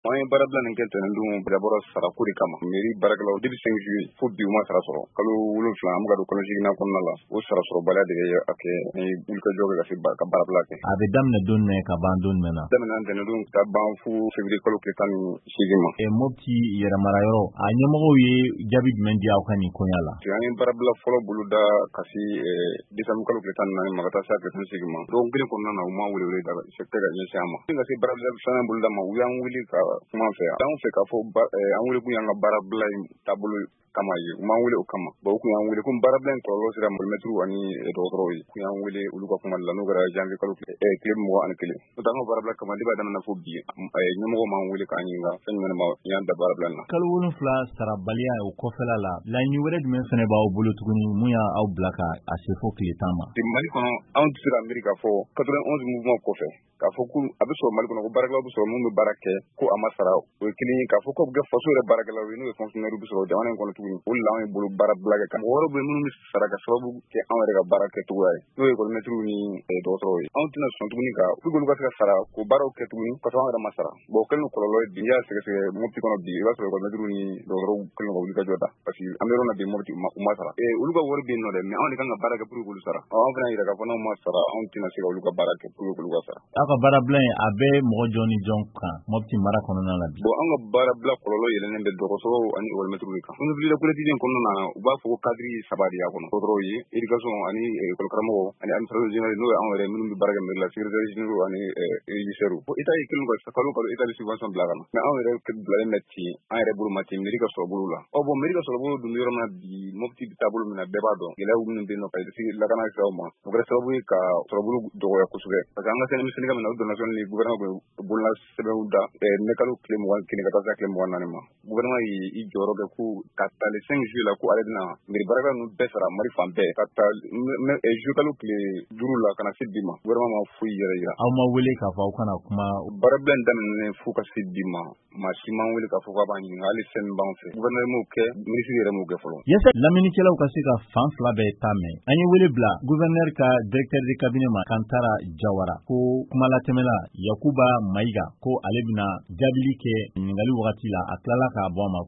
An ye baara bila nin kɛ ntɛnɛndon bɛrɛbɔrɔ sarako de kama mairie baarakɛlaw depuis 5 juillet fo bi u ma sara sɔrɔ kalo 7 an bɛ ka don kalo 8nan kɔnɔna la o sara sɔrɔbaliya de ye a kɛ ni wulikajɔ kɛ ka se ka baara bila kɛ. A bɛ daminɛ don jumɛn ka ban don jumɛn na? Daminɛ ntɛnɛndon ka ban fo février kalo tile 18 ma. Mopti yɛrɛmarayɔrɔ a ɲɛmɔgɔw ye jaabi jumɛn di aw ka nin koɲa la? An ye baara bila fɔlɔ boloda ka se décembre kalo tile 14 ma ka taa se a tile 18 ma. Donc kelen kɔnɔna na u ma wele da secteur ka ɲɛsin an ma. Ka se baara bila filanan boloda ma u y'an wele ka kuma fɛ. An fɛ k'a fɔ an wele kun y'an ka baara bila in taabolo kama ye u m'an wele o kama bon u kun y'an wele ko baara bila in kɔlɔlɔ sera mɛtiriw ani dɔgɔtɔrɔw ye kun y'an wele olu ka kuma la n'o kɛra janvier kalo tile 21 n'o tɛ an ka baara bila kama de b'a daminɛ fo bi ɲɛmɔgɔ m'an wele k'an ɲininka fɛn jumɛn ma y'an da baara bila in na. Kalo 7 sarabaliya o kɔfɛla la laɲini wɛrɛ jumɛn fɛnɛ b'aw bolo tuguni mun y'aw bila ka a se fo tile 10 ma? Mali kɔnɔ anw tɛ se ka miiri k'a fɔ 91 mouvement kɔfɛ k'a fɔ ko a bɛ sɔrɔ Mali kɔnɔ ko baarakɛlaw bɛ sɔrɔ mun bɛ baara kɛ ko a ma sara o ye kelen ye k'a fɔ ko bɛ kɛ faso yɛrɛ baarakɛlaw ye n'o ye fonctionnaire bɛ sɔrɔ jamana in kɔnɔ tuguni o de la anw ye bolo baara bila kɛ mɔgɔ wɛrɛw bɛ minnu bɛ sara ka sababu kɛ anw yɛrɛ ka baara kɛcogoya ye n'o ye école-maîtres ni dɔgɔtɔrɔw ye anw tɛna sɔn tuguni ka pour que olu ka se ka sara ko baaraw kɛ tuguni ka sɔrɔ anw yɛrɛ ma sara bon o kɛlen don kɔlɔlɔ ye bi n'i y'a sɛgɛsɛgɛ Mopti kɔnɔ bi i b'a sɔrɔ école-maîtres ni dɔgɔtɔrɔw kɛlen don ka wuli ka jɔ da parce que an bɛ yɔrɔ min na bi Mopti u ma sara olu ka wari bɛ yen nɔ dɛ mais anw de kan ka baara kɛ pour que k'olu sara anw fana yira k'a fɔ n'anw ma sara anw tɛna se ka olu ka baara kɛ pour que k'olu ka sara. Aw ka baara bila in a bɛ mɔgɔ jɔn ni jɔn kan Mopti mara kɔnɔna la bi? Bon an ka baara bila kɔlɔlɔ yɛlɛnnen bɛ dɔgɔtɔrɔw ani école-maîtres de kan. Université politique kɔnɔna na u b'a fɔ ko cadre 3 de y'a kɔnɔ dɔgɔtɔrɔw ye éducation ani école karamɔgɔ ani administration générale n'o ye anw yɛrɛ minnu bɛ baara kɛ mairie la secrétaire généraux ani régisseurs bon état ye kelen ka kalo état de subvention bila ka na mais anw yɛrɛ bilalen bɛ ten an yɛrɛ bolo ma ten mairie ka sɔrɔ bolo la bon mairie ka sɔrɔ bolo dun yɔrɔ min na bi Mopti bɛ taabolo min na bɛɛ b'a dɔn gɛlɛyaw minnu bɛ yen nɔ ka se lakana siraw ma o kɛra sababu ye ka sɔrɔ bolo dɔgɔya kosɛbɛ parce que an ka syndicat min na o donation ni gouvernement bɛ bolola sɛbɛnw da ne kalo tile 21 ka taa se tile 24 ma gouvernement y'i jɔyɔrɔ kɛ ko ka taa le 5 juillet la ko ale bɛna mairie baarakɛlaw ninnu bɛɛ sara Mali fan bɛɛ ka taa juillet kalo tile 5 la ka na se bi ma gouvernement ma foyi yɛrɛ yira. Aw ma wele k'a fɔ aw kana kuma? Baara bila in daminɛnen fo ka se bi ma maa si m'an wele k'a fɔ k'a b'a ɲininka hali fɛn min b'an fɛ gouvernement m'o kɛ ministre yɛrɛ m'o kɛ fɔlɔ. Yasa lamɛnnikɛlaw ka se ka fan fila bɛɛ ta mɛn an ye wele bila gouverneur ka directeur de cabinet ma Kantara Jawara ko kumalatɛmɛla Yakuba Mayiga ko ale bɛna jaabili kɛ ɲininkali wagati la a tilala k'a bɔ a ma